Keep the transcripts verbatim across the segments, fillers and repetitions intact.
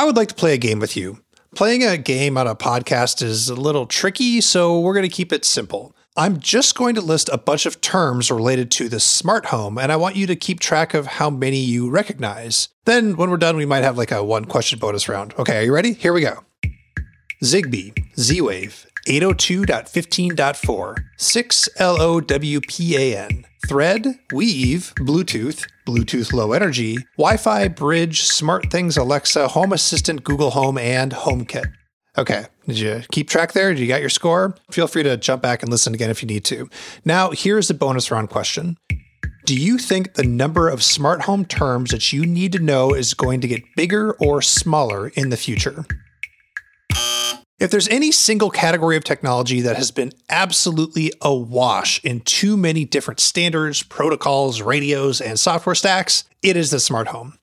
I would like to play a game with you. Playing a game on a podcast is a little tricky, so we're going to keep it simple. I'm just going to list a bunch of terms related to the smart home, and I want you to keep track of how many you recognize. Then when we're done, we might have like a one question bonus round. Okay, are you ready? Here we go. Zigbee, Z-Wave, eight oh two dot fifteen dot four, six L O W P A N, Thread, Weave, Bluetooth, Bluetooth Low Energy, Wi-Fi, Bridge, SmartThings, Alexa, Home Assistant, Google Home, and HomeKit. Okay, did you keep track there? Did you got your score? Feel free to jump back and listen again if you need to. Now, here's the bonus round question. Do you think the number of smart home terms that you need to know is going to get bigger or smaller in the future? If there's any single category of technology that has been absolutely awash in too many different standards, protocols, radios, and software stacks, it is the smart home.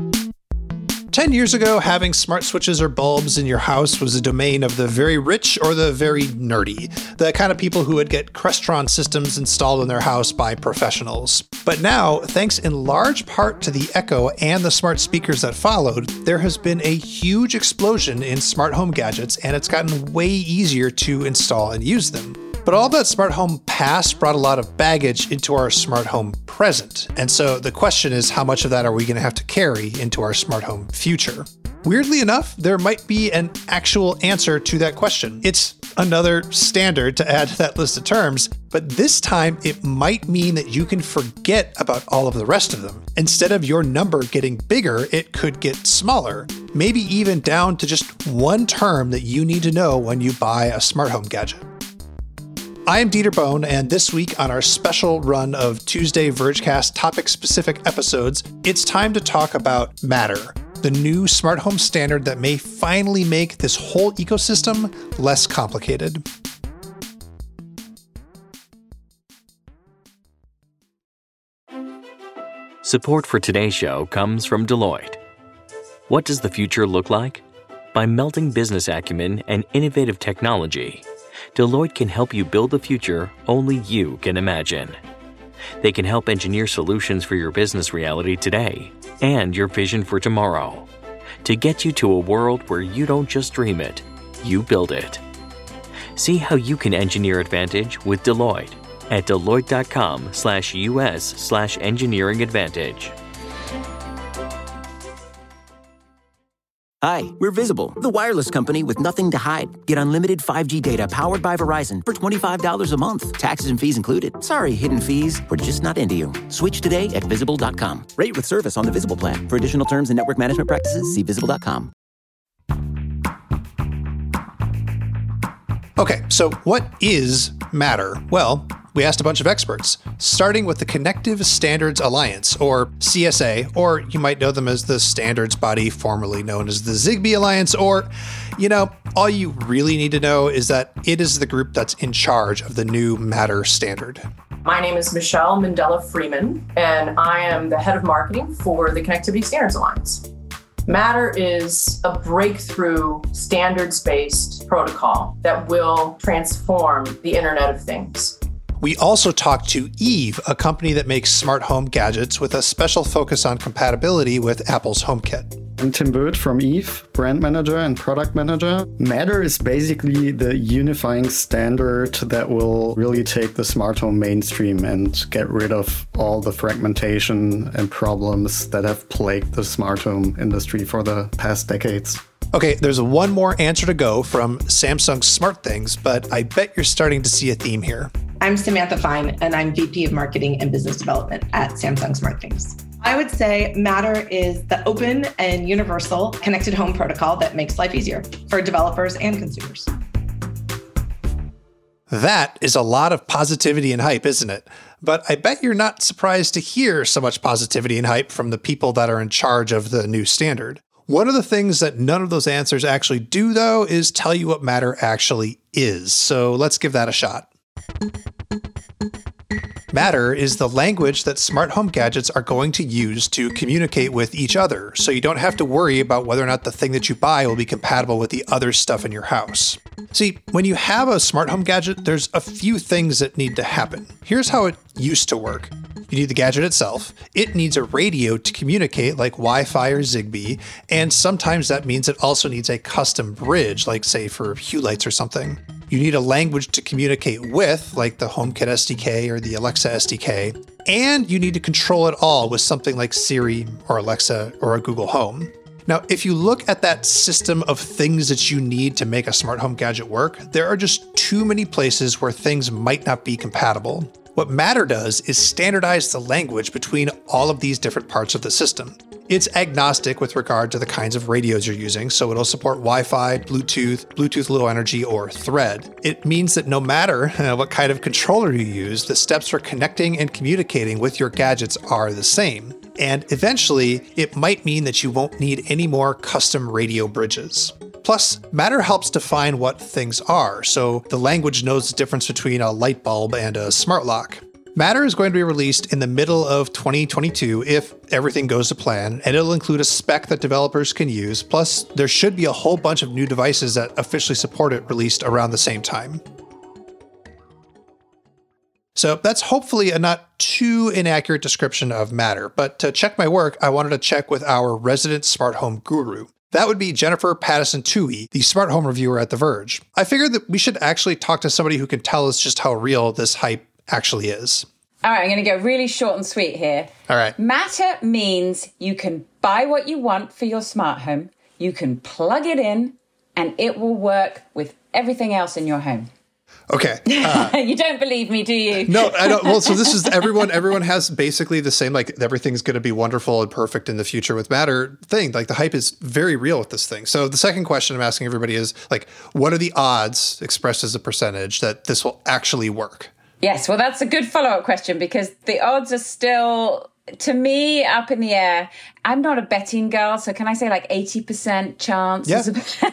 Ten years ago, having smart switches or bulbs in your house was a domain of the very rich or the very nerdy, the kind of people who would get Crestron systems installed in their house by professionals. But now, thanks in large part to the Echo and the smart speakers that followed, there has been a huge explosion in smart home gadgets, and it's gotten way easier to install and use them. But all that smart home past brought a lot of baggage into our smart home present. And so the question is, how much of that are we going to have to carry into our smart home future? Weirdly enough, there might be an actual answer to that question. It's another standard to add to that list of terms, but this time it might mean that you can forget about all of the rest of them. Instead of your number getting bigger, it could get smaller, maybe even down to just one term that you need to know when you buy a smart home gadget. I am Dieter Bohn, and this week on our special run of Tuesday Vergecast topic-specific episodes, it's time to talk about Matter, the new smart home standard that may finally make this whole ecosystem less complicated. Support for today's show comes from Deloitte. What does the future look like? By melding business acumen and innovative technology, Deloitte can help you build the future only you can imagine. They can help engineer solutions for your business reality today and your vision for tomorrow to get you to a world where you don't just dream it, you build it. See how you can engineer advantage with Deloitte at deloitte.com slash US slash engineering advantage. Hi, we're Visible, the wireless company with nothing to hide. Get unlimited five G data powered by Verizon for twenty-five dollars a month. Taxes and fees included. Sorry, hidden fees. We're just not into you. Switch today at visible dot com. Rate with service on the Visible plan. For additional terms and network management practices, see visible dot com. Okay, so what is Matter? Well, we asked a bunch of experts, starting with the Connective Standards Alliance, or C S A, or you might know them as the standards body formerly known as the Zigbee Alliance, or, you know, all you really need to know is that it is the group that's in charge of the new Matter standard. My name is Michelle Mandela Freeman, and I am the head of marketing for the Connectivity Standards Alliance. Matter is a breakthrough standards-based protocol that will transform the Internet of Things. We also talked to Eve, a company that makes smart home gadgets with a special focus on compatibility with Apple's HomeKit. I'm Tim Burt from Eve, brand manager and product manager. Matter is basically the unifying standard that will really take the smart home mainstream and get rid of all the fragmentation and problems that have plagued the smart home industry for the past decades. Okay, there's one more answer to go from Samsung's SmartThings, but I bet you're starting to see a theme here. I'm Samantha Fine, and I'm V P of Marketing and Business Development at Samsung SmartThings. I would say Matter is the open and universal connected home protocol that makes life easier for developers and consumers. That is a lot of positivity and hype, isn't it? But I bet you're not surprised to hear so much positivity and hype from the people that are in charge of the new standard. One of the things that none of those answers actually do, though, is tell you what Matter actually is. So let's give that a shot. Matter is the language that smart home gadgets are going to use to communicate with each other, so you don't have to worry about whether or not the thing that you buy will be compatible with the other stuff in your house. See, when you have a smart home gadget, there's a few things that need to happen. Here's how it used to work. You need the gadget itself. It needs a radio to communicate like Wi-Fi or Zigbee, and sometimes that means it also needs a custom bridge, like say for Hue lights or something. You need a language to communicate with, like the HomeKit S D K or the Alexa S D K, and you need to control it all with something like Siri or Alexa or a Google Home. Now, if you look at that system of things that you need to make a smart home gadget work, there are just too many places where things might not be compatible. What Matter does is standardize the language between all of these different parts of the system. It's agnostic with regard to the kinds of radios you're using, so it'll support Wi-Fi, Bluetooth, Bluetooth Low Energy, or Thread. It means that no matter what kind of controller you use, the steps for connecting and communicating with your gadgets are the same. And eventually, it might mean that you won't need any more custom radio bridges. Plus, Matter helps define what things are, so the language knows the difference between a light bulb and a smart lock. Matter is going to be released in the middle of twenty twenty-two if everything goes to plan, and it'll include a spec that developers can use, plus there should be a whole bunch of new devices that officially support it released around the same time. So that's hopefully a not too inaccurate description of Matter, but to check my work, I wanted to check with our resident smart home guru. That would be Jennifer Pattison-Toohey, the smart home reviewer at The Verge. I figured that we should actually talk to somebody who can tell us just how real this hype actually is. All right, I'm going to go really short and sweet here. All right. Matter means you can buy what you want for your smart home, you can plug it in, and it will work with everything else in your home. Okay. Uh, you don't believe me, do you? No, I don't. Well, so this is everyone, everyone has basically the same, like everything's going to be wonderful and perfect in the future with Matter thing. Like the hype is very real with this thing. So the second question I'm asking everybody is like, what are the odds expressed as a percentage that this will actually work? Yes, well, that's a good follow-up question because the odds are still, to me, up in the air. I'm not a betting girl, so can I say like eighty percent chance? Yeah.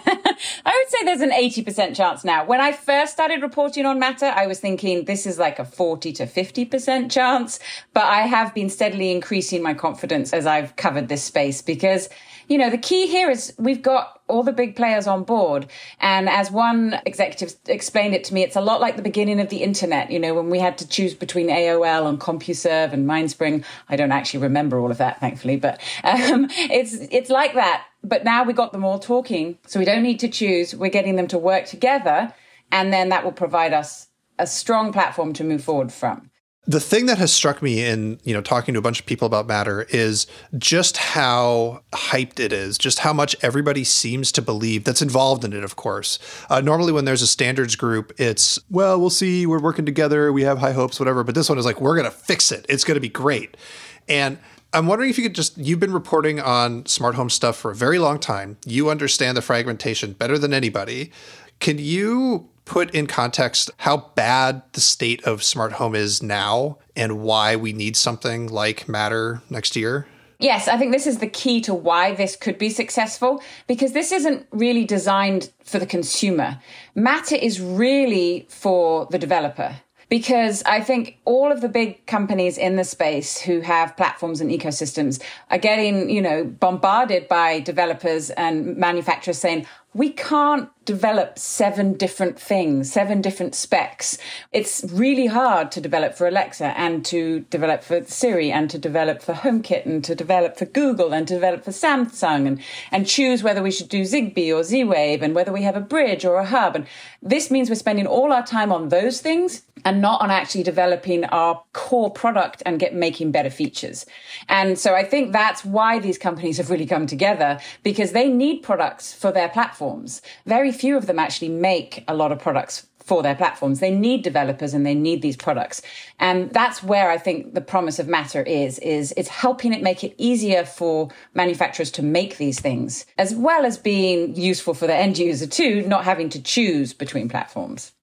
I would say there's an eighty percent chance now. When I first started reporting on Matter, I was thinking this is like a forty to fifty percent chance, but I have been steadily increasing my confidence as I've covered this space because, you know, the key here is we've got all the big players on board. And as one executive explained it to me, it's a lot like the beginning of the internet, you know, when we had to choose between A O L and CompuServe and Mindspring. I don't actually remember all of that, thankfully, but um, it's it's like that. But now we got them all talking, so we don't need to choose. We're getting them to work together, and then that will provide us a strong platform to move forward from. The thing that has struck me in, you know, talking to a bunch of people about Matter is just how hyped it is, just how much everybody seems to believe that's involved in it, of course. Uh, normally when there's a standards group, it's, well, we'll see, we're working together, we have high hopes, whatever. But this one is like, we're going to fix it. It's going to be great. And I'm wondering if you could just, you've been reporting on smart home stuff for a very long time. You understand the fragmentation better than anybody. Can you put in context how bad the state of smart home is now and why we need something like Matter next year? Yes, I think this is the key to why this could be successful, because this isn't really designed for the consumer. Matter is really for the developer. Because I think all of the big companies in the space who have platforms and ecosystems are getting, you know, bombarded by developers and manufacturers saying, we can't develop seven different things, seven different specs. It's really hard to develop for Alexa and to develop for Siri and to develop for HomeKit and to develop for Google and to develop for Samsung and, and choose whether we should do Zigbee or Z-Wave and whether we have a bridge or a hub. And this means we're spending all our time on those things and not on actually developing our core product and get making better features. And so I think that's why these companies have really come together, because they need products for their platforms. Very few of them actually make a lot of products for their platforms. They need developers and they need these products. And that's where I think the promise of Matter is, is it's helping it make it easier for manufacturers to make these things, as well as being useful for the end user too, not having to choose between platforms.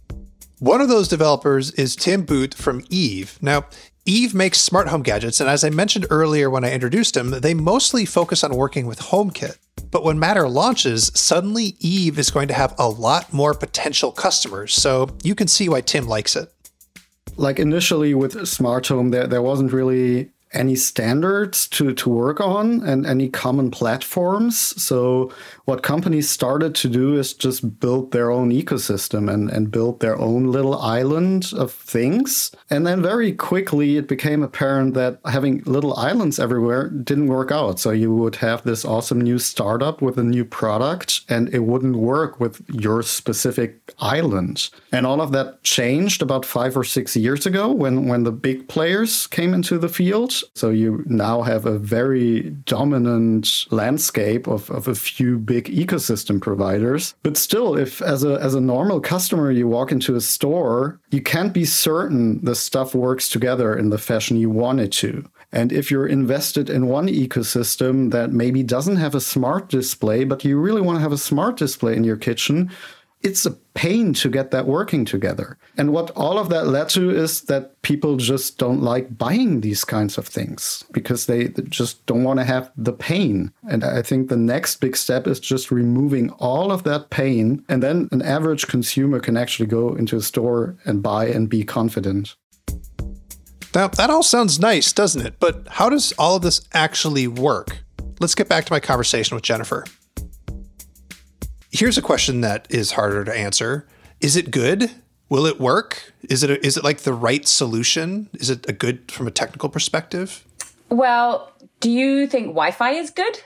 One of those developers is Tim Booth from Eve. Now, Eve makes smart home gadgets, and as I mentioned earlier when I introduced him, they mostly focus on working with HomeKit. But when Matter launches, suddenly Eve is going to have a lot more potential customers, so you can see why Tim likes it. Like initially with smart home, there, there wasn't really any standards to, to work on and any common platforms. So what companies started to do is just build their own ecosystem and, and build their own little island of things. And then very quickly it became apparent that having little islands everywhere didn't work out. So you would have this awesome new startup with a new product and it wouldn't work with your specific island. And all of that changed about five or six years ago when, when the big players came into the field. So you now have a very dominant landscape of, of a few big ecosystem providers. But still, if as a as a normal customer you walk into a store, you can't be certain the stuff works together in the fashion you want it to. And if you're invested in one ecosystem that maybe doesn't have a smart display, but you really want to have a smart display in your kitchen, it's a pain to get that working together. And what all of that led to is that people just don't like buying these kinds of things because they just don't want to have the pain. And I think the next big step is just removing all of that pain. And then an average consumer can actually go into a store and buy and be confident. Now, that all sounds nice, doesn't it? But how does all of this actually work? Let's get back to my conversation with Jennifer. Here's a question that is harder to answer. Is it good? Will it work? Is it a, is it like the right solution? Is it a good from a technical perspective? Well, do you think Wi-Fi is good?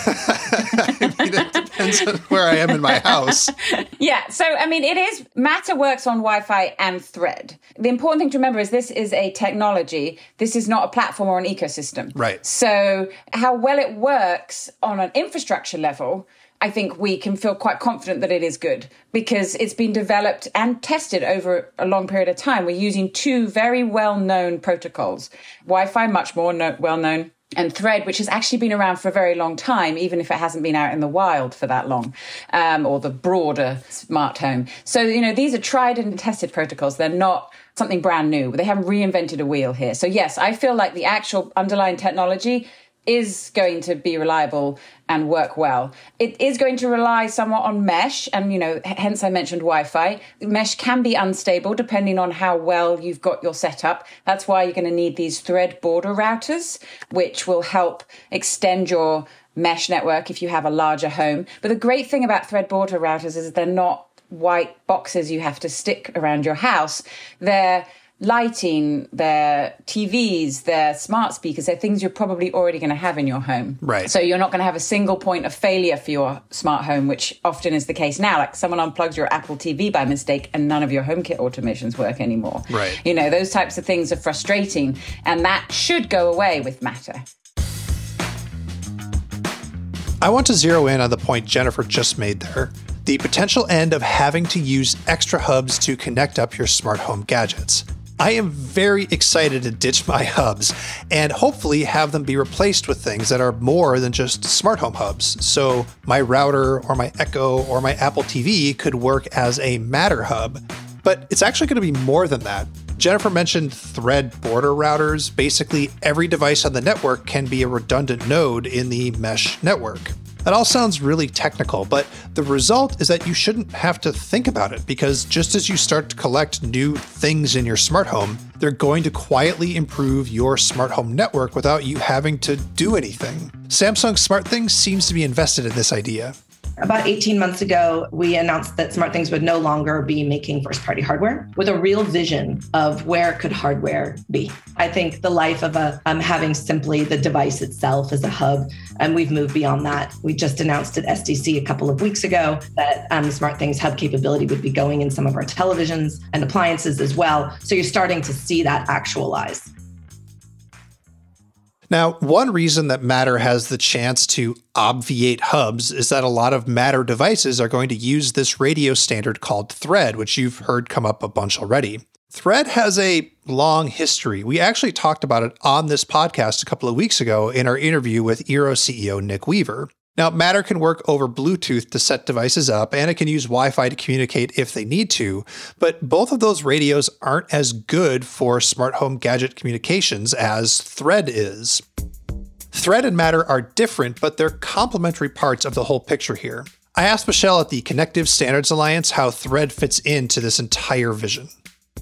I mean, it depends on where I am in my house. Yeah. So, I mean, it is, Matter works on Wi-Fi and Thread. The important thing to remember is this is a technology. This is not a platform or an ecosystem. Right. So how well it works on an infrastructure level, I think we can feel quite confident that it is good because it's been developed and tested over a long period of time. We're using two very well-known protocols, Wi-Fi, much more no- well-known, and Thread, which has actually been around for a very long time, even if it hasn't been out in the wild for that long, um, or the broader smart home. So, you know, these are tried and tested protocols. They're not something brand new. They haven't reinvented a wheel here. So, yes, I feel like the actual underlying technology is going to be reliable and work well. It is going to rely somewhat on mesh, and, you know, hence I mentioned Wi-Fi. Mesh can be unstable depending on how well you've got your setup. That's why you're going to need these Thread border routers, which will help extend your mesh network if you have a larger home. But the great thing about Thread border routers is they're not white boxes you have to stick around your house. They're lighting, their T Vs, their smart speakers, they're things you're probably already going to have in your home. Right. So you're not going to have a single point of failure for your smart home, which often is the case now. Like someone unplugs your Apple T V by mistake and none of your HomeKit automations work anymore. Right. You know, those types of things are frustrating, and that should go away with Matter. I want to zero in on the point Jennifer just made there. The potential end of having to use extra hubs to connect up your smart home gadgets. I am very excited to ditch my hubs and hopefully have them be replaced with things that are more than just smart home hubs. So my router or my Echo or my Apple T V could work as a Matter hub, but it's actually going to be more than that. Jennifer mentioned Thread border routers. Basically, every device on the network can be a redundant node in the mesh network. That all sounds really technical, but the result is that you shouldn't have to think about it because just as you start to collect new things in your smart home, they're going to quietly improve your smart home network without you having to do anything. Samsung SmartThings seems to be invested in this idea. About eighteen months ago, we announced that SmartThings would no longer be making first-party hardware with a real vision of where could hardware be. I think the life of a um, having simply the device itself as a hub, and we've moved beyond that. We just announced at S D C a couple of weeks ago that um, SmartThings hub capability would be going in some of our televisions and appliances as well. So you're starting to see that actualize. Now, one reason that Matter has the chance to obviate hubs is that a lot of Matter devices are going to use this radio standard called Thread, which you've heard come up a bunch already. Thread has a long history. We actually talked about it on this podcast a couple of weeks ago in our interview with Eero C E O Nick Weaver. Now, Matter can work over Bluetooth to set devices up, and it can use Wi-Fi to communicate if they need to, but both of those radios aren't as good for smart home gadget communications as Thread is. Thread and Matter are different, but they're complementary parts of the whole picture here. I asked Michelle at the Connective Standards Alliance how Thread fits into this entire vision.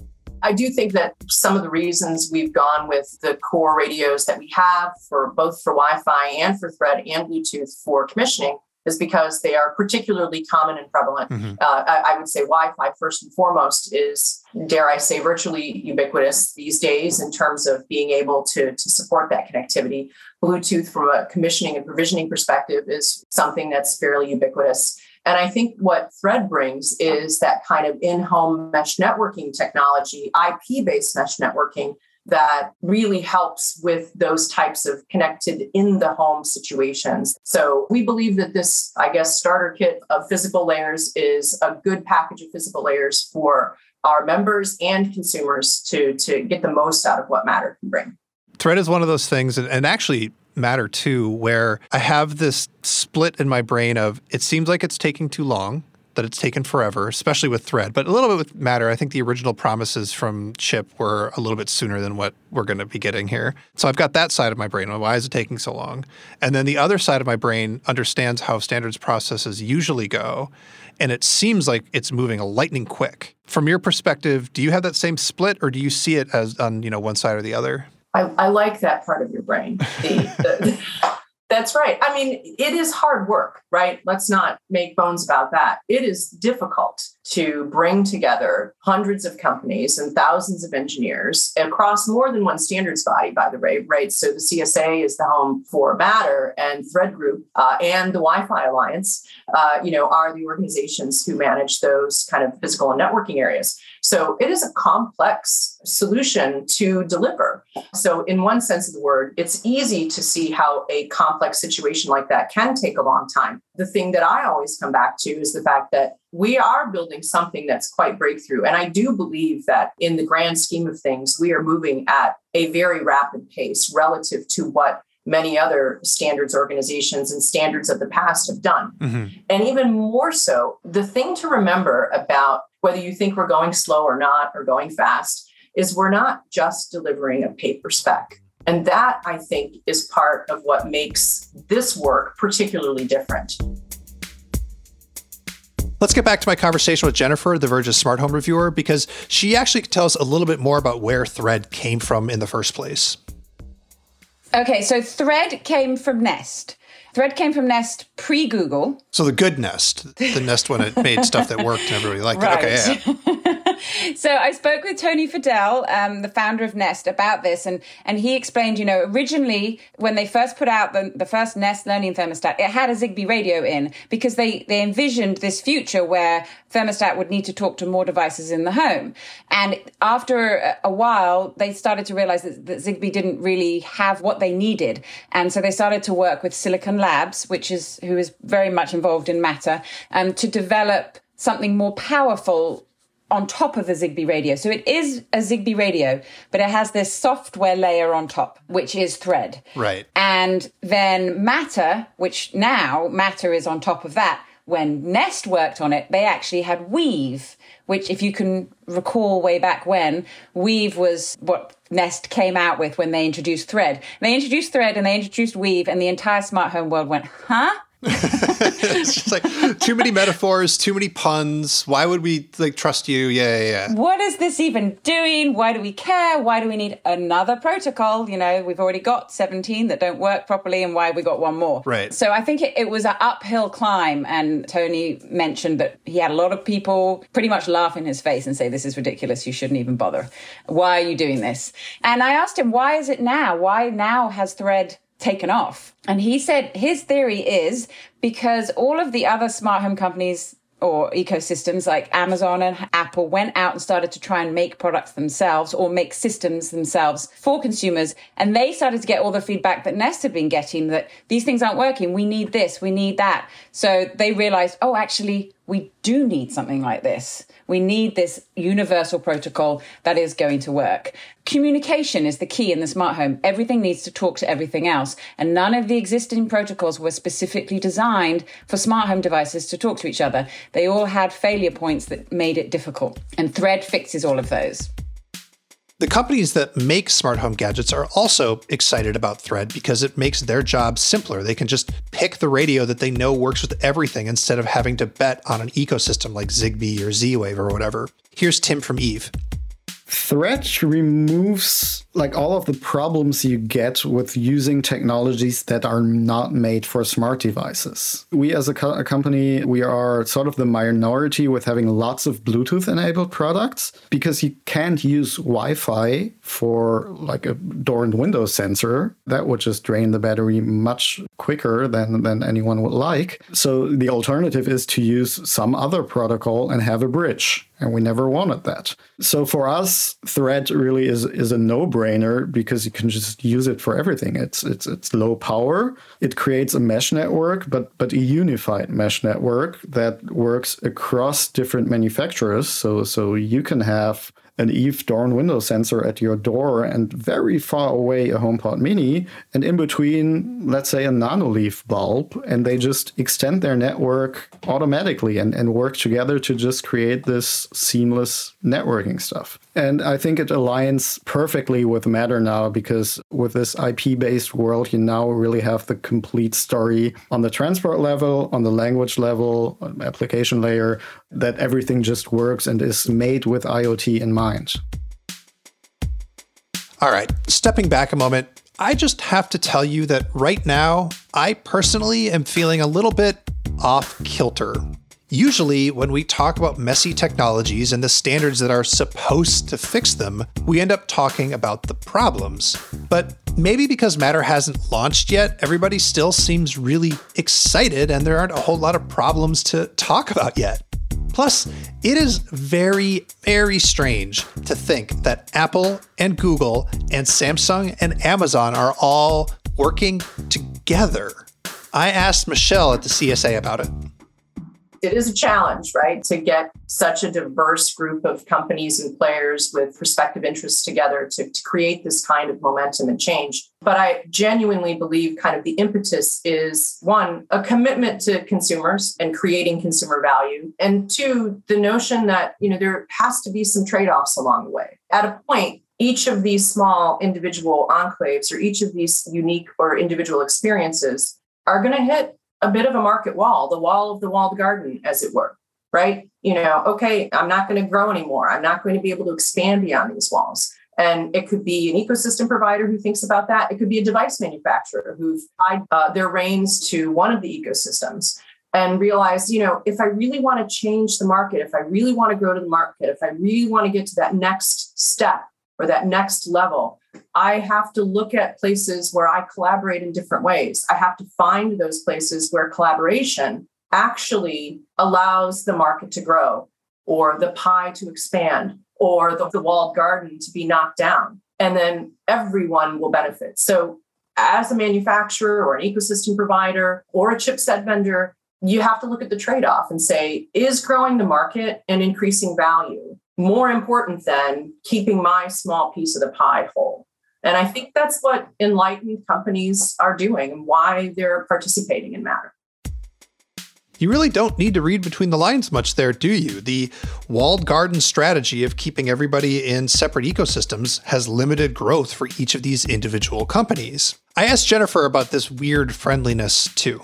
I do think that some of the reasons we've gone with the core radios that we have for both for Wi-Fi and for Thread and Bluetooth for commissioning is because they are particularly common and prevalent. Mm-hmm. Uh, I, I would say Wi-Fi, first and foremost, is, dare I say, virtually ubiquitous these days in terms of being able to, to support that connectivity. Bluetooth, from a commissioning and provisioning perspective, is something that's fairly ubiquitous. And I think what Thread brings is that kind of in-home mesh networking technology, I P-based mesh networking, that really helps with those types of connected in the home situations. So we believe that this, I guess, starter kit of physical layers is a good package of physical layers for our members and consumers to, to get the most out of what Matter can bring. Thread is one of those things, and, and actually Matter too, where I have this split in my brain of it seems like it's taking too long, that it's taken forever, especially with Thread. But a little bit with Matter, I think the original promises from Chip were a little bit sooner than what we're going to be getting here. So I've got that side of my brain. Why is it taking so long? And then the other side of my brain understands how standards processes usually go. And it seems like it's moving a lightning quick. From your perspective, do you have that same split, or do you see it as on, you know, one side or the other? I, I like that part of your brain. The, the, That's right. I mean, it is hard work, right? Let's not make bones about that. It is difficult to bring together hundreds of companies and thousands of engineers across more than one standards body, by the way, right? So the C S A is the home for Matter, and Thread Group uh, and the Wi-Fi Alliance, uh, you know, are the organizations who manage those kind of physical and networking areas. So it is a complex solution to deliver. So in one sense of the word, it's easy to see how a complex situation like that can take a long time. The thing that I always come back to is the fact that we are building something that's quite breakthrough. And I do believe that in the grand scheme of things, we are moving at a very rapid pace relative to what many other standards organizations and standards of the past have done. Mm-hmm. And even more so, the thing to remember about whether you think we're going slow or not, or going fast, is we're not just delivering a paper spec. And that, I think, is part of what makes this work particularly different. Let's get back to my conversation with Jennifer, The Verge's smart home reviewer, because she actually could tell us a little bit more about where Thread came from in the first place. Okay, so Thread came from Nest. Thread came from Nest pre-Google. So the good Nest, the Nest when it made stuff that worked and everybody liked right. it. Okay, yeah. So I spoke with Tony Fadell, um, the founder of Nest, about this, and and he explained, you know, originally when they first put out the, the first Nest learning thermostat, it had a Zigbee radio in because they, they envisioned this future where thermostat would need to talk to more devices in the home. And after a, a while, they started to realize that, that Zigbee didn't really have what they needed. And so they started to work with Silicon Labs, which is who is very much involved in Matter, um, to develop something more powerful on top of the Zigbee radio. So it is a Zigbee radio, but it has this software layer on top, which is Thread. Right. And then Matter, which now Matter is on top of that. When Nest worked on it, they actually had Weave, which, if you can recall way back when, Weave was what Nest came out with when they introduced Thread. And they introduced Thread and they introduced Weave, and the entire smart home world went, huh? It's just like too many metaphors, too many puns. Why would we like trust you? Yeah, yeah, yeah. What is this even doing? Why do we care? Why do we need another protocol? You know, we've already got seventeen that don't work properly, and why have we got one more? Right. So I think it, it was an uphill climb, and Tony mentioned that he had a lot of people pretty much laugh in his face and say, this is ridiculous. You shouldn't even bother. Why are you doing this? And I asked him, why is it now? Why now has Thread taken off? And he said his theory is because all of the other smart home companies or ecosystems like Amazon and Apple went out and started to try and make products themselves or make systems themselves for consumers. And they started to get all the feedback that Nest had been getting, that these things aren't working. We need this, we need that. So they realized, oh, actually, we do need something like this. We need this universal protocol that is going to work. Communication is the key in the smart home. Everything needs to talk to everything else. And none of the existing protocols were specifically designed for smart home devices to talk to each other. They all had failure points that made it difficult. And Thread fixes all of those. The companies that make smart home gadgets are also excited about Thread because it makes their job simpler. They can just pick the radio that they know works with everything instead of having to bet on an ecosystem like Zigbee or Z-Wave or whatever. Here's Tim from Eve. Thread removes like all of the problems you get with using technologies that are not made for smart devices. We as a, co- a company, we are sort of the minority with having lots of Bluetooth enabled products because you can't use Wi-Fi for like a door and window sensor. That would just drain the battery much quicker than, than anyone would like. So the alternative is to use some other protocol and have a bridge. And we never wanted that. So for us, Thread really is, is a no-brainer because you can just use it for everything. It's it's it's low power. It creates a mesh network, but but a unified mesh network that works across different manufacturers. So so you can have an Eve door and window sensor at your door and very far away a HomePod Mini, and in between, let's say, a Nanoleaf bulb, and they just extend their network automatically and, and work together to just create this seamless networking stuff. And I think it aligns perfectly with Matter now, because with this I P-based world, you now really have the complete story on the transport level, on the language level, on the application layer, that everything just works and is made with IoT in mind. All right, stepping back a moment, I just have to tell you that right now, I personally am feeling a little bit off kilter. Usually, when we talk about messy technologies and the standards that are supposed to fix them, we end up talking about the problems. But maybe because Matter hasn't launched yet, everybody still seems really excited and there aren't a whole lot of problems to talk about yet. Plus, it is very, very strange to think that Apple and Google and Samsung and Amazon are all working together. I asked Michelle at the C S A about it. It is a challenge, right, to get such a diverse group of companies and players with respective interests together to, to create this kind of momentum and change. But I genuinely believe kind of the impetus is, one, a commitment to consumers and creating consumer value. And two, the notion that, you know, there has to be some trade-offs along the way. At a point, each of these small individual enclaves or each of these unique or individual experiences are going to hit a bit of a market wall, the wall of the walled garden, as it were, right? You know, okay, I'm not going to grow anymore. I'm not going to be able to expand beyond these walls. And it could be an ecosystem provider who thinks about that. It could be a device manufacturer who've tied uh, their reins to one of the ecosystems and realized, you know, if I really want to change the market, if I really want to grow to the market, if I really want to get to that next step or that next level, I have to look at places where I collaborate in different ways. I have to find those places where collaboration actually allows the market to grow or the pie to expand or the, the walled garden to be knocked down. And then everyone will benefit. So as a manufacturer or an ecosystem provider or a chipset vendor, you have to look at the trade-off and say, is growing the market and increasing value more important than keeping my small piece of the pie whole? And I think that's what enlightened companies are doing and why they're participating in Matter. You really don't need to read between the lines much there, do you? The walled garden strategy of keeping everybody in separate ecosystems has limited growth for each of these individual companies. I asked Jennifer about this weird friendliness too.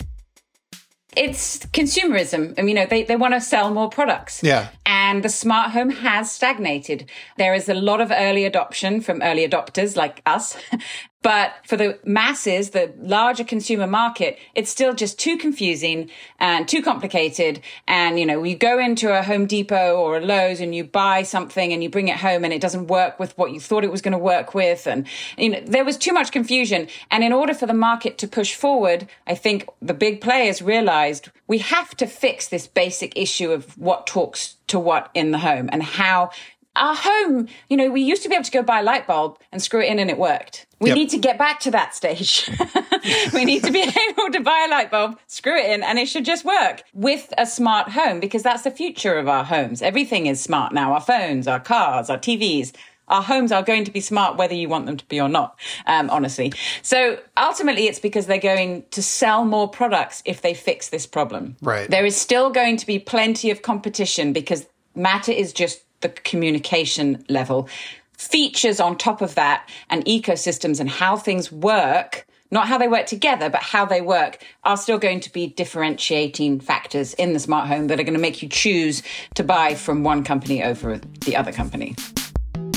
It's consumerism. I mean, you know, they, they want to sell more products. Yeah. And the smart home has stagnated. There is a lot of early adoption from early adopters like us. But for the masses, the larger consumer market, it's still just too confusing and too complicated. And, you know, you go into a Home Depot or a Lowe's and you buy something and you bring it home and it doesn't work with what you thought it was going to work with. And, you know, there was too much confusion. And in order for the market to push forward, I think the big players realized we have to fix this basic issue of what talks to what in the home and how our home, you know, we used to be able to go buy a light bulb and screw it in and it worked. We yep. need to get back to that stage. We need to be able to buy a light bulb, screw it in, and it should just work with a smart home, because that's the future of our homes. Everything is smart now. Our phones, our cars, our T Vs. Our homes are going to be smart whether you want them to be or not, um, honestly. So ultimately, it's because they're going to sell more products if they fix this problem. Right. There is still going to be plenty of competition because Matter is just the communication level. Features on top of that and ecosystems and how things work, not how they work together, but how they work, are still going to be differentiating factors in the smart home that are going to make you choose to buy from one company over the other company.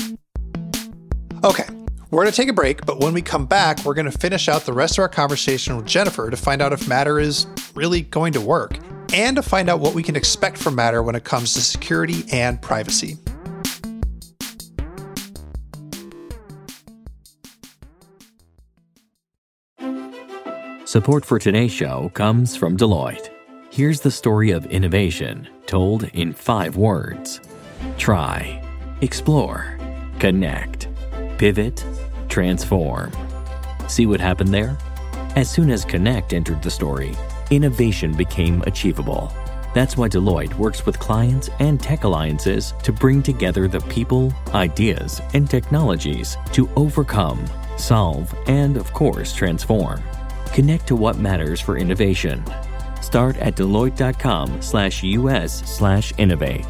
We're going to take a break, but when we come back, we're going to finish out the rest of our conversation with Jennifer to find out if Matter is really going to work and to find out what we can expect from Matter when it comes to security and privacy. Support for today's show comes from Deloitte. Here's the story of innovation told in five words. Try, explore, connect, pivot, transform. See what happened there? As soon as Connect entered the story, innovation became achievable. That's why Deloitte works with clients and tech alliances to bring together the people, ideas, and technologies to overcome, solve, and of course, transform. Connect to what matters for innovation. Start at Deloitte.com slash US slash innovate.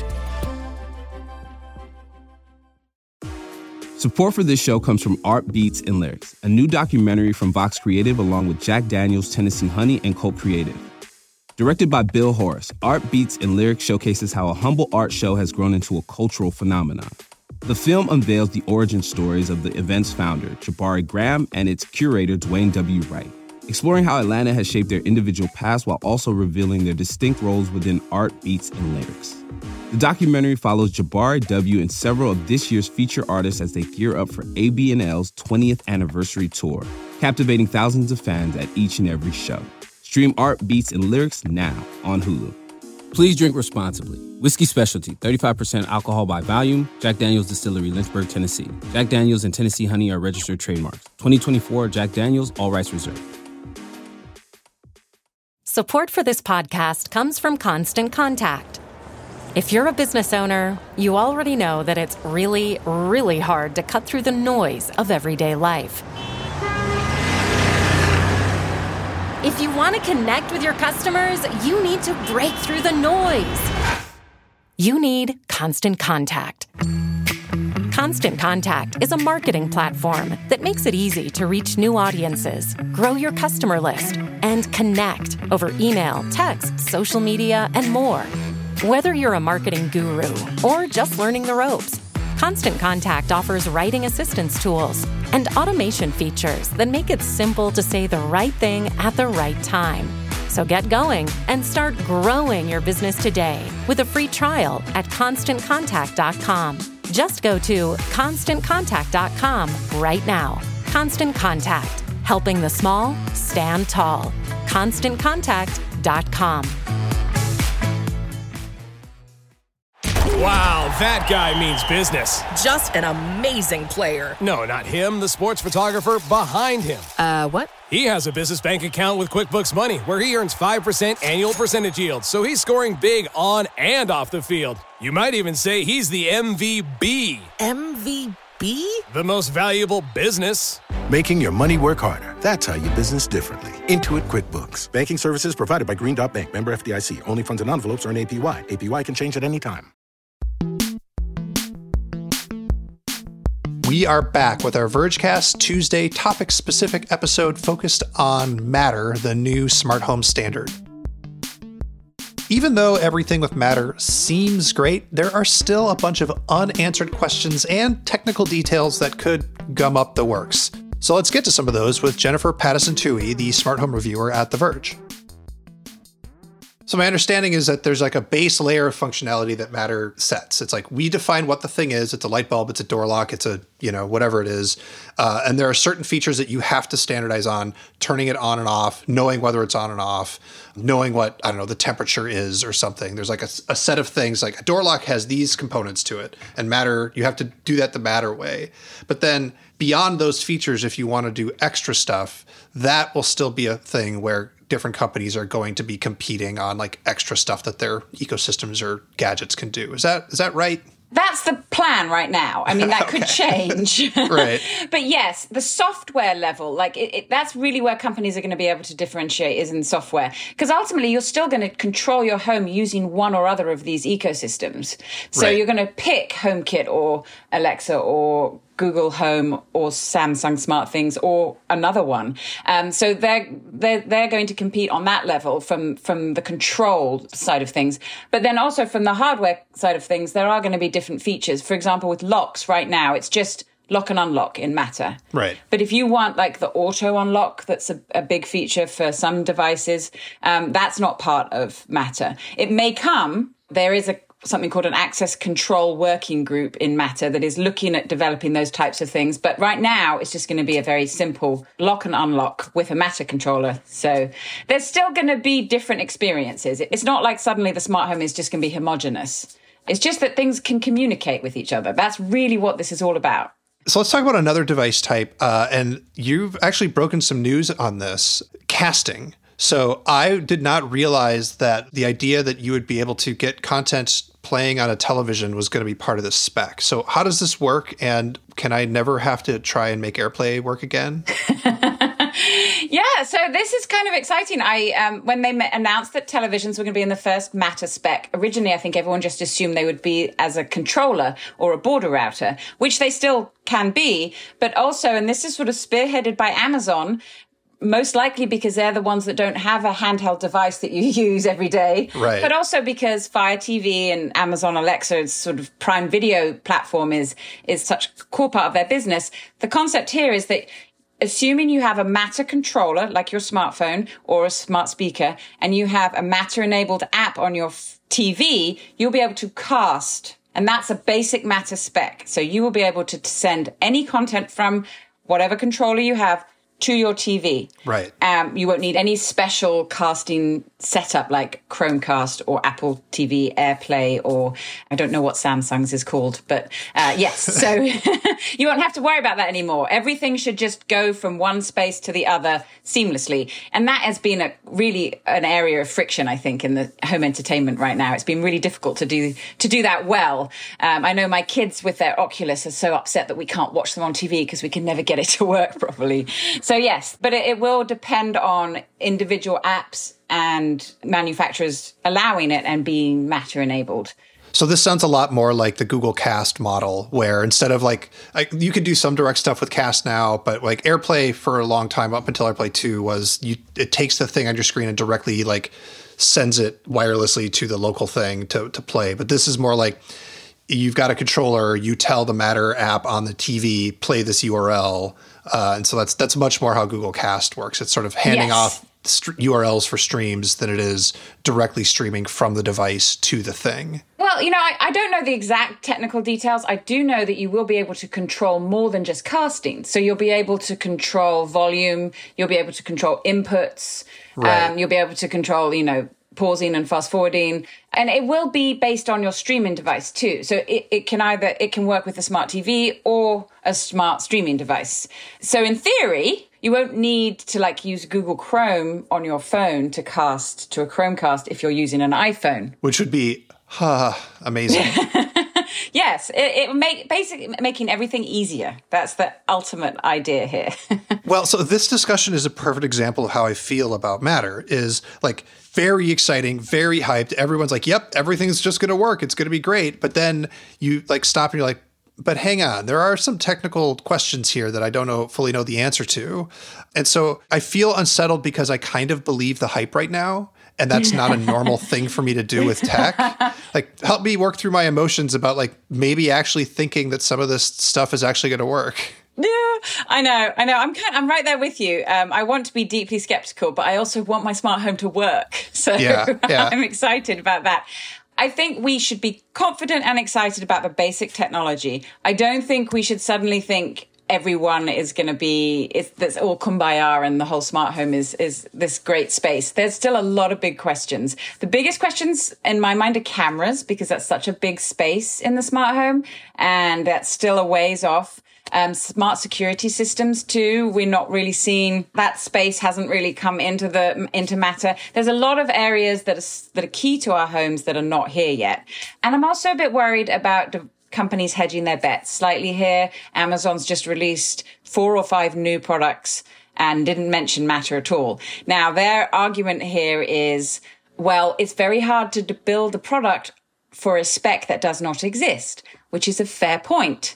Support for this show comes from Art Beats and Lyrics, a new documentary from Vox Creative along with Jack Daniels, Tennessee Honey, and Colt Creative. Directed by Bill Horace, Art Beats and Lyrics showcases how a humble art show has grown into a cultural phenomenon. The film unveils the origin stories of the event's founder, Jabari Graham, and its curator, Dwayne W. Wright, exploring how Atlanta has shaped their individual paths while also revealing their distinct roles within art, beats, and lyrics. The documentary follows Jabari W. and several of this year's feature artists as they gear up for A B N L's twentieth anniversary tour, captivating thousands of fans at each and every show. Stream Art, Beats, and Lyrics now on Hulu. Please drink responsibly. Whiskey Specialty, thirty-five percent alcohol by volume. Jack Daniels Distillery, Lynchburg, Tennessee. Jack Daniels and Tennessee Honey are registered trademarks. twenty twenty-four Jack Daniels, all rights reserved. Support for this podcast comes from Constant Contact. If you're a business owner, you already know that it's really, really hard to cut through the noise of everyday life. If you want to connect with your customers, you need to break through the noise. You need Constant Contact. Constant Contact is a marketing platform that makes it easy to reach new audiences, grow your customer list, and connect over email, text, social media, and more. Whether you're a marketing guru or just learning the ropes, Constant Contact offers writing assistance tools and automation features that make it simple to say the right thing at the right time. So get going and start growing your business today with a free trial at constant contact dot com. Just go to constant contact dot com right now. Constant Contact, helping the small stand tall. constant contact dot com. Wow, that guy means business. Just an amazing player. No, not him, the sports photographer behind him. Uh, what? He has a business bank account with QuickBooks Money where he earns five percent annual percentage yield, so he's scoring big on and off the field. You might even say he's the M V B. M V B? The most valuable business. Making your money work harder. That's how you business differently. Intuit QuickBooks. Banking services provided by Green Dot Bank. Member F D I C. Only funds and envelopes earn A P Y. A P Y can change at any time. We are back with our Vergecast Tuesday topic-specific episode focused on Matter, the new smart home standard. Even though everything with Matter seems great, there are still a bunch of unanswered questions and technical details that could gum up the works. So let's get to some of those with Jennifer Pattison-Toohey, the smart home reviewer at The Verge. So my understanding is that there's like a base layer of functionality that Matter sets. It's like we define what the thing is. It's a light bulb. It's a door lock. It's a, you know, whatever it is. Uh, and there are certain features that you have to standardize on, turning it on and off, knowing whether it's on and off, knowing what, I don't know, the temperature is or something. There's like a, a set of things, like a door lock has these components to it. And Matter, you have to do that the Matter way. But then beyond those features, if you want to do extra stuff, that will still be a thing where different companies are going to be competing on like extra stuff that their ecosystems or gadgets can do. Is that is that right? That's the plan right now. I mean, that okay. could change. Right. But yes, the software level, like it, it, that's really where companies are going to be able to differentiate is in software. Because ultimately, you're still going to control your home using one or other of these ecosystems. So right. you're going to pick HomeKit or Alexa or Google Home or Samsung SmartThings or another one. Um, so they're, they're, they're going to compete on that level from, from the control side of things. But then also from the hardware side of things, there are going to be different features. For example, with locks right now, it's just lock and unlock in Matter. Right. But if you want like the auto unlock, that's a, a big feature for some devices, um, that's not part of Matter. It may come, there is a something called an access control working group in Matter that is looking at developing those types of things. But right now, it's just going to be a very simple lock and unlock with a Matter controller. So there's still going to be different experiences. It's not like suddenly the smart home is just going to be homogenous. It's just that things can communicate with each other. That's really what this is all about. So let's talk about another device type. Uh, and you've actually broken some news on this, casting. So I did not realize that the idea that you would be able to get content playing on a television was going to be part of this spec. So how does this work? And can I never have to try and make AirPlay work again? Yeah, so this is kind of exciting. I um, when they announced that televisions were going to be in the first Matter spec, originally I think everyone just assumed they would be as a controller or a border router, which they still can be. But also, and this is sort of spearheaded by Amazon, most likely because they're the ones that don't have a handheld device that you use every day. Right. But also because Fire T V and Amazon Alexa's sort of Prime Video platform is, is such a core part of their business. The concept here is that assuming you have a Matter controller, like your smartphone or a smart speaker, and you have a Matter-enabled app on your T V, you'll be able to cast. And that's a basic Matter spec. So you will be able to send any content from whatever controller you have to your T V. Right. Um, you won't need any special casting setup like Chromecast or Apple T V AirPlay, or I don't know what Samsung's is called, but uh, yes. So you won't have to worry about that anymore. Everything should just go from one space to the other seamlessly. And that has been a really an area of friction, I think, in the home entertainment right now. It's been really difficult to do to do that well. Um, I know my kids with their Oculus are so upset that we can't watch them on T V because we can never get it to work properly. So yes, but it, it will depend on individual apps and manufacturers allowing it and being Matter enabled. So this sounds a lot more like the Google Cast model, where instead of like, I, you could do some direct stuff with Cast now, but like AirPlay for a long time, up until AirPlay two, was you, it takes the thing on your screen and directly like sends it wirelessly to the local thing to, to play. But this is more like, you've got a controller, you tell the Matter app on the T V, play this U R L. Uh, and so that's that's much more how Google Cast works. It's sort of handing yes. off st- U R Ls for streams than it is directly streaming from the device to the thing. Well, you know, I, I don't know the exact technical details. I do know that you will be able to control more than just casting. So you'll be able to control volume. You'll be able to control inputs. Right. Um, you'll be able to control, you know, pausing and fast forwarding. And it will be based on your streaming device too. So it, it can either, it can work with a smart T V or a smart streaming device. So in theory, you won't need to like use Google Chrome on your phone to cast to a Chromecast if you're using an iPhone. Which would be, huh, amazing. Yes, it, it make basically making everything easier. That's the ultimate idea here. Well, so this discussion is a perfect example of how I feel about Matter. Is like very exciting, very hyped. Everyone's like, "Yep, everything's just going to work. It's going to be great." But then you like stop and you're like, "But hang on, there are some technical questions here that I don't know fully know the answer to," and so I feel unsettled because I kind of believe the hype right now. And that's not a normal thing for me to do with tech. Like, help me work through my emotions about like maybe actually thinking that some of this stuff is actually going to work. Yeah, I know, I know. I'm kind, I'm right there with you. Um, I want to be deeply skeptical, but I also want my smart home to work. So yeah, yeah. I'm excited about that. I think we should be confident and excited about the basic technology. I don't think we should suddenly think everyone is going to be, it's, that's all kumbaya and the whole smart home is, is this great space. There's still a lot of big questions. The biggest questions in my mind are cameras, because that's such a big space in the smart home, and that's still a ways off. Um, smart security systems too. We're not really seeing that space hasn't really come into the, into Matter. There's a lot of areas that are, that are key to our homes that are not here yet. And I'm also a bit worried about the companies hedging their bets slightly here. Amazon's just released four or five new products and didn't mention Matter at all. Now, their argument here is, well, it's very hard to build a product for a spec that does not exist, which is a fair point.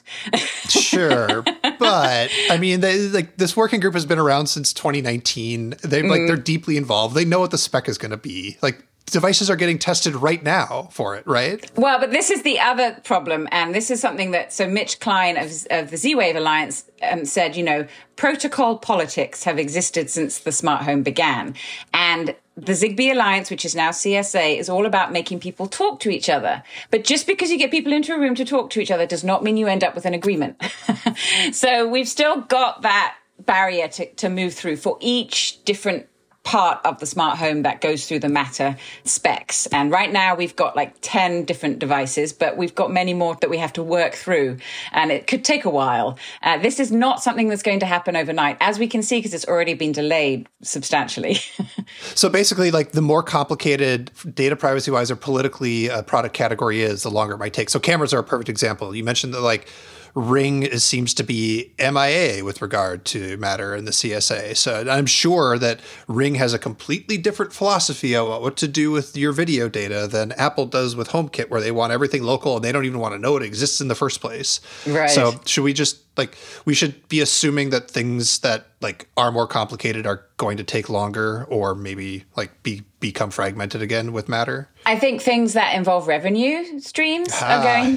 Sure. But I mean, they, like this working group has been around since twenty nineteen. They mm. like they're deeply involved. They know what the spec is going to be. Like devices are getting tested right now for it, right? Well, but this is the other problem. And this is something that, so Mitch Klein of, of the Z-Wave Alliance um, said, you know, protocol politics have existed since the smart home began. And the Zigbee Alliance, which is now C S A, is all about making people talk to each other. But just because you get people into a room to talk to each other does not mean you end up with an agreement. So we've still got that barrier to, to move through for each different part of the smart home that goes through the Matter specs. And right now we've got like ten different devices, but we've got many more that we have to work through. And it could take a while. Uh, this is not something that's going to happen overnight, as we can see, because it's already been delayed substantially. So basically, like the more complicated data privacy wise or politically a product category is, the longer it might take. So cameras are a perfect example. You mentioned that like Ring is, seems to be M I A with regard to Matter and the C S A. So I'm sure that Ring has a completely different philosophy about what to do with your video data than Apple does with HomeKit, where they want everything local and they don't even want to know it exists in the first place. Right. So should we just like, we should be assuming that things that like are more complicated are going to take longer, or maybe like be become fragmented again with Matter? I think things that involve revenue streams ah. are going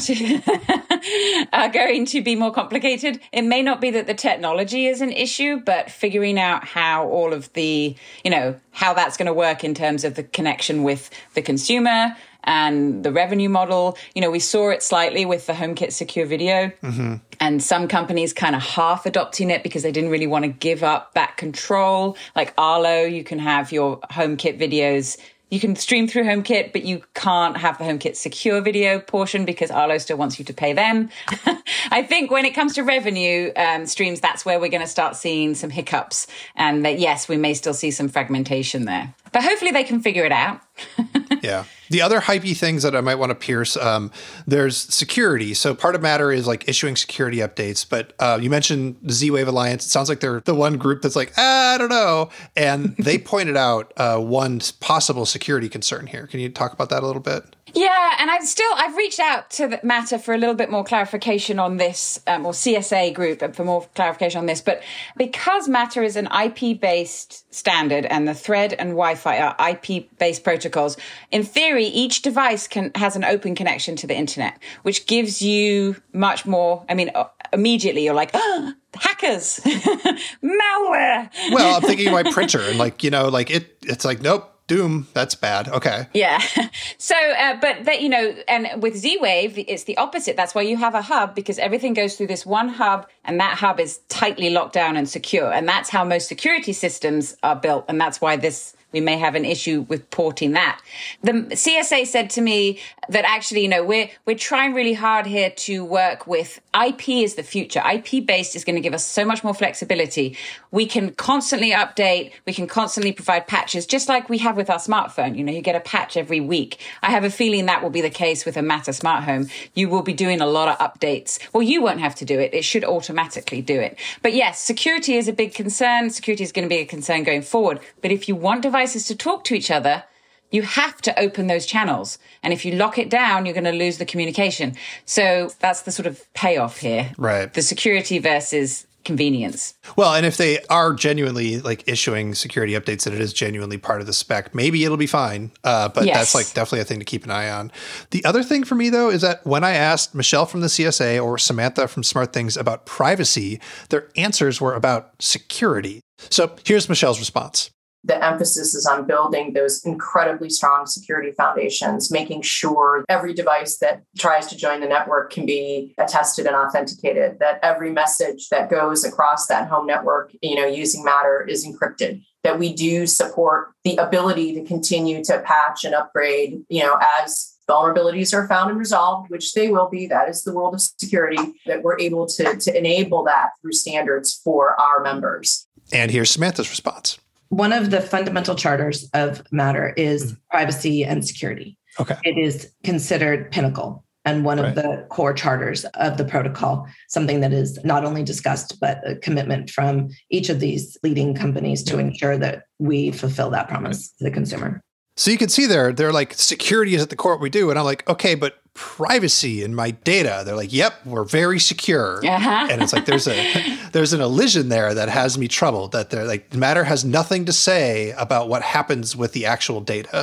to are going to be more complicated. It may not be that the technology is an issue, but figuring out how all of the, you know, how that's going to work in terms of the connection with the consumer and the revenue model. You know, we saw it slightly with the HomeKit Secure Video, mm-hmm. and some companies kind of half adopting it because they didn't really want to give up that control. Like Arlo, you can have your HomeKit videos. You can stream through HomeKit, but you can't have the HomeKit Secure Video portion because Arlo still wants you to pay them. I think when it comes to revenue um, streams, that's where we're going to start seeing some hiccups. And that, yes, we may still see some fragmentation there. But hopefully they can figure it out. Yeah. The other hypey things that I might want to pierce, um, there's security. So part of Matter is like issuing security updates. But uh, you mentioned the Z-Wave Alliance. It sounds like they're the one group that's like, ah, I don't know. And they pointed out uh, one possible security concern here. Can you talk about that a little bit? Yeah, and I've still, I've reached out to the Matter for a little bit more clarification on this, um, or C S A group for more clarification on this. But because Matter is an I P-based standard and the Thread and Wi-Fi are I P-based protocols, in theory, each device can has an open connection to the internet, which gives you much more, I mean, immediately you're like, oh, hackers, malware. Well, I'm thinking of my printer and like, you know, like it, it's like, nope. Doom, that's bad. Okay. Yeah. So, uh, but that, you know, and with Z-Wave, it's the opposite. That's why you have a hub, because everything goes through this one hub, and that hub is tightly locked down and secure. And that's how most security systems are built. And that's why this, we may have an issue with porting that. The C S A said to me that actually, you know, we're, we're trying really hard here to work with I P is the future. I P-based is going to give us so much more flexibility. We can constantly update. We can constantly provide patches, just like we have with our smartphone. You know, you get a patch every week. I have a feeling that will be the case with a Matter smart home. You will be doing a lot of updates. Well, you won't have to do it. It should automatically do it. But yes, security is a big concern. Security is going to be a concern going forward. But if you want devices to talk to each other, you have to open those channels. And if you lock it down, you're going to lose the communication. So that's the sort of payoff here. Right. The security versus convenience. Well, and if they are genuinely like issuing security updates that it is genuinely part of the spec, maybe it'll be fine. Uh, but Yes. that's like definitely a thing to keep an eye on. The other thing for me, though, is that when I asked Michelle from the C S A or Samantha from SmartThings about privacy, their answers were about security. So here's Michelle's response. The emphasis is on building those incredibly strong security foundations, making sure every device that tries to join the network can be attested and authenticated, that every message that goes across that home network, you know, using Matter is encrypted, that we do support the ability to continue to patch and upgrade, you know, as vulnerabilities are found and resolved, which they will be. That is the world of security, that we're able to, to enable that through standards for our members. And here's Samantha's response. One of the fundamental charters of Matter is mm. privacy and security. Okay. It is considered pinnacle and one right. of the core charters of the protocol, something that is not only discussed, but a commitment from each of these leading companies to yeah. ensure that we fulfill that promise right. to the consumer. So you can see there, they're like, security is at the core of what we do. And I'm like, okay, but privacy in my data. They're like, yep, we're very secure. Uh-huh. And it's like, there's a, there's an elision there that has me troubled, that they're like, Matter has nothing to say about what happens with the actual data.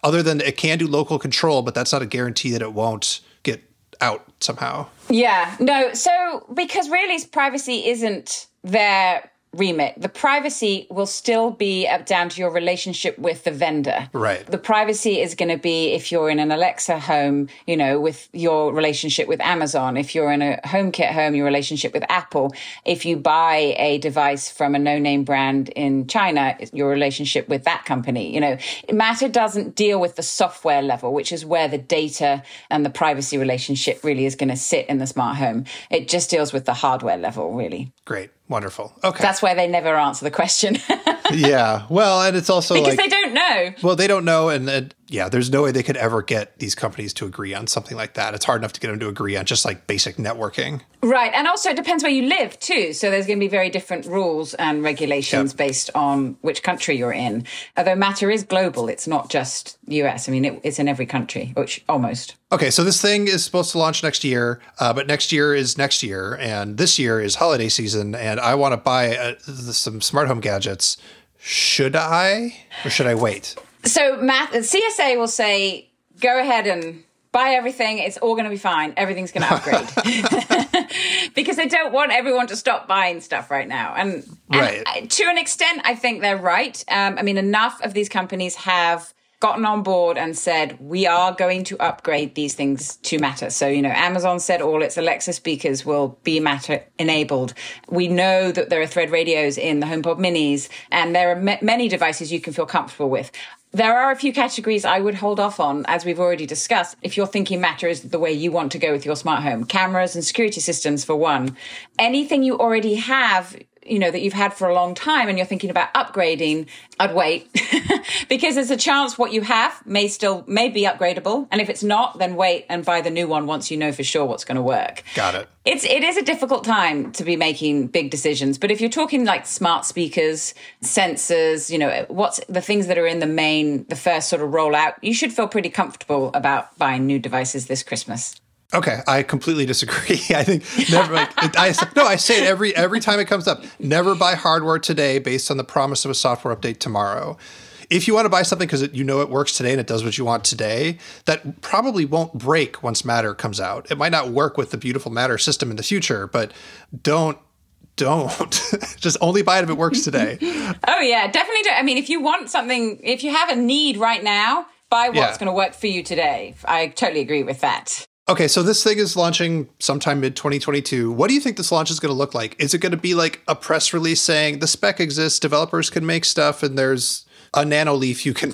other than it can do local control, but that's not a guarantee that it won't get out somehow. Yeah, no. So because really privacy isn't their remit. The privacy will still be up down to your relationship with the vendor. Right. The privacy is going to be if you're in an Alexa home, you know, with your relationship with Amazon. If you're in a HomeKit home, your relationship with Apple. If you buy a device from a no-name brand in China, your relationship with that company. You know, Matter doesn't deal with the software level, which is where the data and the privacy relationship really is going to sit in the smart home. It just deals with the hardware level, really. Great. Wonderful. Okay. That's where they never answer the question. Yeah. Well, and it's also because like, they don't know. Well, they don't know. And, and yeah, there's no way they could ever get these companies to agree on something like that. It's hard enough to get them to agree on just like basic networking. Right. And also it depends where you live too. So there's going to be very different rules and regulations yep. based on which country you're in. Although Matter is global. It's not just U S. I mean, it, it's in every country, which almost. Okay. So this thing is supposed to launch next year, uh, but next year is next year. And this year is holiday season. And I want to buy uh, some smart home gadgets. Should I or should I wait? So Matt, C S A will say, go ahead and buy everything. It's all going to be fine. Everything's going to upgrade. Because they don't want everyone to stop buying stuff right now. And, right. and to an extent, I think they're right. Um, I mean, enough of these companies have gotten on board and said, we are going to upgrade these things to Matter. So, you know, Amazon said all its Alexa speakers will be Matter enabled. We know that there are Thread radios in the HomePod minis, and there are m- many devices you can feel comfortable with. There are a few categories I would hold off on, as we've already discussed, if you're thinking Matter is the way you want to go with your smart home. Cameras and security systems, for one. Anything you already have, you know, that you've had for a long time and you're thinking about upgrading, I'd wait. Because there's a chance what you have may still, may be upgradable. And if it's not, then wait and buy the new one once you know for sure what's going to work. Got it. It's, it is a difficult time to be making big decisions. But if you're talking like smart speakers, sensors, you know, what's the things that are in the main, the first sort of rollout, you should feel pretty comfortable about buying new devices this Christmas. Okay, I completely disagree. I think never. Like, I no, I say it every every time it comes up. Never buy hardware today based on the promise of a software update tomorrow. If you want to buy something because you know it works today and it does what you want today, that probably won't break once Matter comes out. It might not work with the beautiful Matter system in the future, but don't. Don't just only buy it if it works today. Oh yeah, definitely. Don't. I mean, if you want something, if you have a need right now, buy what's yeah. going to work for you today. I totally agree with that. Okay, so this thing is launching sometime mid twenty twenty-two. What do you think this launch is going to look like? Is it going to be like a press release saying the spec exists, developers can make stuff, and there's a Nano Leaf you can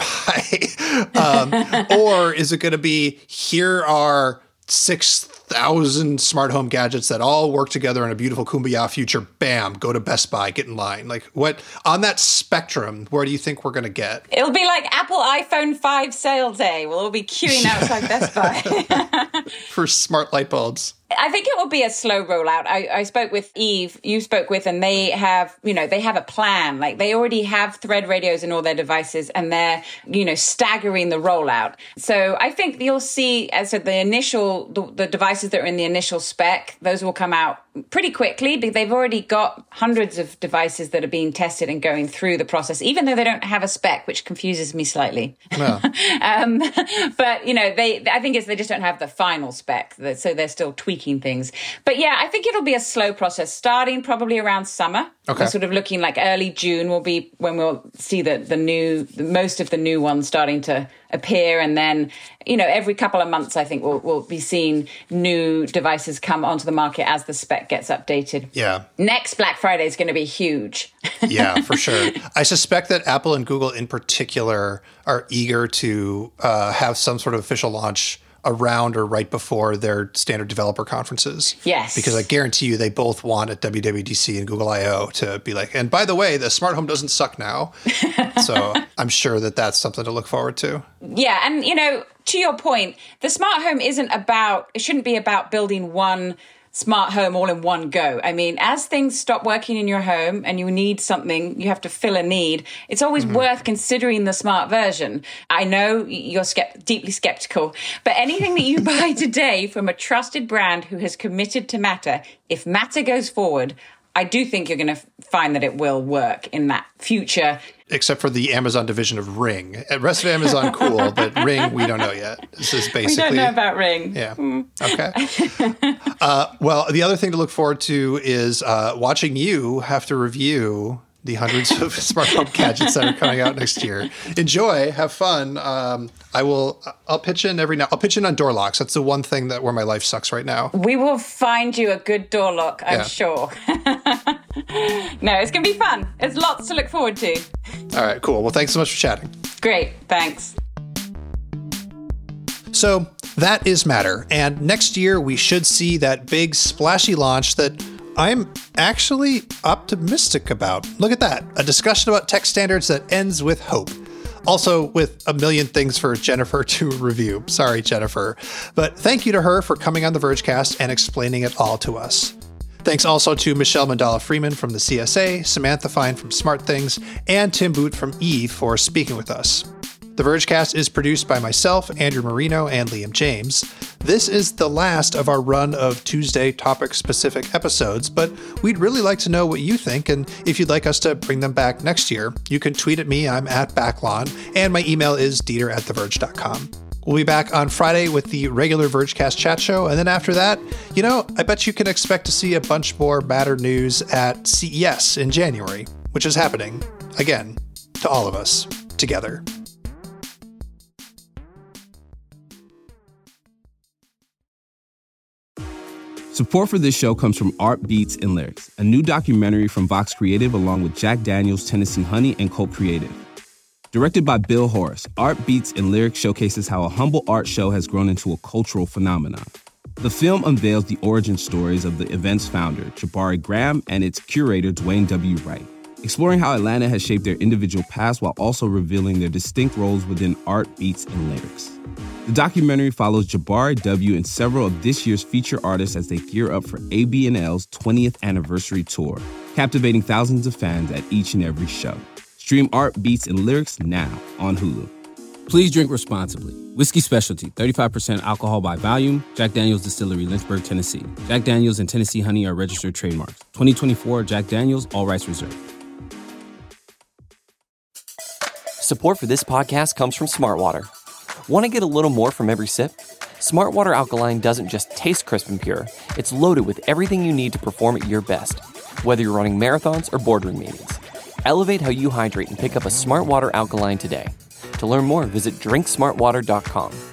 buy? um, or is it going to be, here are six thousand smart home gadgets that all work together in a beautiful kumbaya future? Bam, go to Best Buy, get in line. Like, what, on that spectrum, where do you think we're going to get? It'll be like Apple iPhone five sale day. We'll all be queuing outside Best Buy. For smart light bulbs. I think it will be a slow rollout. I, I spoke with Eve, you spoke with, and they have, you know, they have a plan. Like they already have Thread radios in all their devices and they're, you know, staggering the rollout. So I think you'll see, as I said, the initial, the, the devices that are in the initial spec, those will come out pretty quickly because they've already got hundreds of devices that are being tested and going through the process, even though they don't have a spec, which confuses me slightly. Well. um, but, you know, they, I think it's, they just don't have the final spec. So they're still tweaking things. But yeah, I think it'll be a slow process starting probably around summer. Okay. We're sort of looking like early June will be when we'll see the, the new, the, most of the new ones starting to appear. And then, you know, every couple of months, I think we'll, we'll be seeing new devices come onto the market as the spec gets updated. Yeah. Next Black Friday is going to be huge. Yeah, for sure. I suspect that Apple and Google in particular are eager to uh, have some sort of official launch around or right before their standard developer conferences. Yes. Because I guarantee you they both want at W W D C and Google I O to be like, and by the way, the smart home doesn't suck now. So I'm sure that that's something to look forward to. Yeah. And, you know, to your point, the smart home isn't about, it shouldn't be about building one smart home all in one go. I mean, as things stop working in your home and you need something, you have to fill a need, it's always mm-hmm. worth considering the smart version. I know you're skept- deeply skeptical, but anything that you buy today from a trusted brand who has committed to Matter, if Matter goes forward, I do think you're going to find that it will work in that future. Except for the Amazon division of Ring. The rest of Amazon, cool, but Ring, we don't know yet. This is basically... We don't know about Ring. Yeah. Mm. Okay. uh, well, the other thing to look forward to is uh, watching you have to review the hundreds of smart home gadgets that are coming out next year. Enjoy, have fun. Um, I will. I'll pitch in every now. I'll pitch in on door locks. That's the one thing that where my life sucks right now. We will find you a good door lock, I'm yeah. sure. No, it's gonna be fun. There's lots to look forward to. All right, cool. Well, thanks so much for chatting. Great, thanks. So that is Matter, and next year we should see that big splashy launch that I'm actually optimistic about. Look at that. A discussion about tech standards that ends with hope. Also with a million things for Jennifer to review. Sorry, Jennifer. But thank you to her for coming on the Vergecast and explaining it all to us. Thanks also to Michelle Mandala-Freeman from the C S A, Samantha Fine from SmartThings, and Tim Boot from Eve for speaking with us. The Vergecast is produced by myself, Andrew Marino, and Liam James. This is the last of our run of Tuesday topic-specific episodes, but we'd really like to know what you think, and if you'd like us to bring them back next year, you can tweet at me. I'm at Backlon, and my email is dieter at the verge dot com. We'll be back on Friday with the regular Vergecast chat show, and then after that, you know, I bet you can expect to see a bunch more Matter news at C E S in January, which is happening, again, to all of us, together. Support for this show comes from Art Beats and Lyrics, a new documentary from Vox Creative along with Jack Daniels, Tennessee Honey, and Colt Creative. Directed by Bill Horace, Art Beats and Lyrics showcases how a humble art show has grown into a cultural phenomenon. The film unveils the origin stories of the event's founder, Jabari Graham, and its curator, Dwayne W. Wright, exploring how Atlanta has shaped their individual paths while also revealing their distinct roles within art, beats, and lyrics. The documentary follows Jabari W. and several of this year's feature artists as they gear up for A B and L's twentieth anniversary tour, captivating thousands of fans at each and every show. Stream Art, Beats, and Lyrics now on Hulu. Please drink responsibly. Whiskey Specialty, thirty-five percent alcohol by volume. Jack Daniel's Distillery, Lynchburg, Tennessee. Jack Daniel's and Tennessee Honey are registered trademarks. twenty twenty-four Jack Daniel's, all rights reserved. Support for this podcast comes from Smartwater. Want to get a little more from every sip? Smartwater Alkaline doesn't just taste crisp and pure. It's loaded with everything you need to perform at your best, whether you're running marathons or boardroom meetings. Elevate how you hydrate and pick up a Smartwater Alkaline today. To learn more, visit drink smart water dot com.